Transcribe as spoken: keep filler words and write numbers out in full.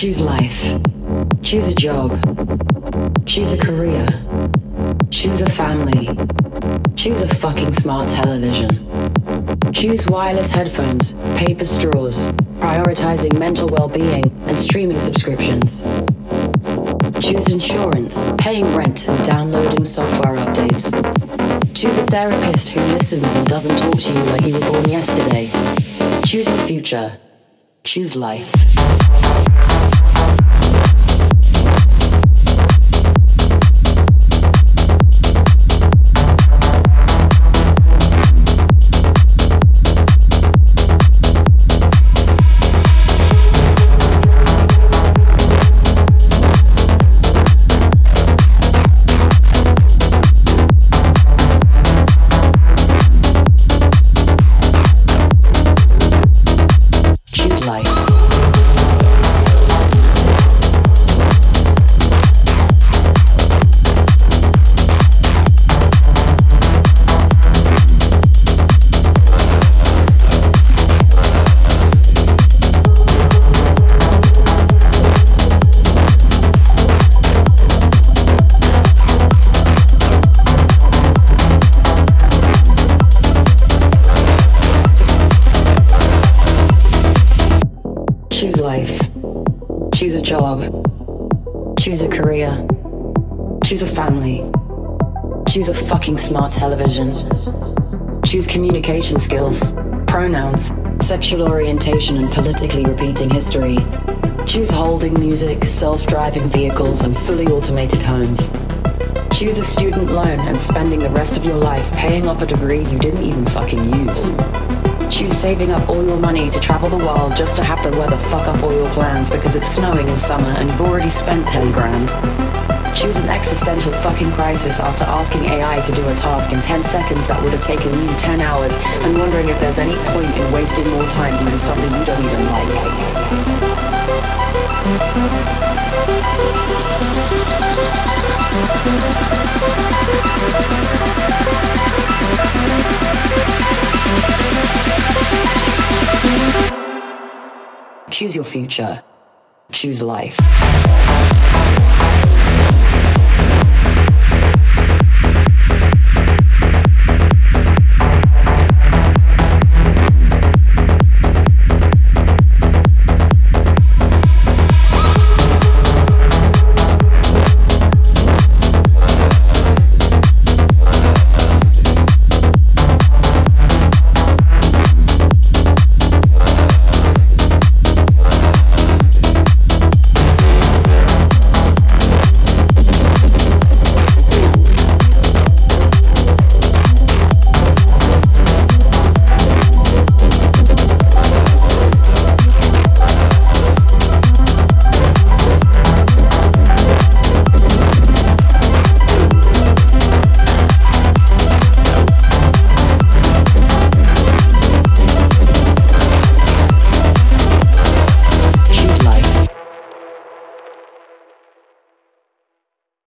Choose life. Choose a job. Choose a career. Choose a family. Choose a fucking smart television. Choose wireless headphones, paper straws, prioritizing mental well-being and streaming subscriptions. Choose insurance, paying rent and downloading software updates. Choose a therapist who listens and doesn't talk to you like you were born yesterday. Choose your future. Choose life. Choose life. Choose a job. Choose a career. Choose a family. Choose a fucking smart television. Choose communication skills, pronouns, sexual orientation and politically repeating history. Choose holding music, self-driving vehicles and fully automated homes. Choose a student loan and spending the rest of your life paying off a degree you didn't even fucking use. Choose saving up all your money to travel the world just to have the weather fuck up all your plans because it's snowing in summer and you've already spent ten grand. Choose an existential fucking crisis after asking A I to do a task in ten seconds that would have taken you ten hours and wondering if there's any point in wasting more time doing something you don't even like. Choose your future. Choose life.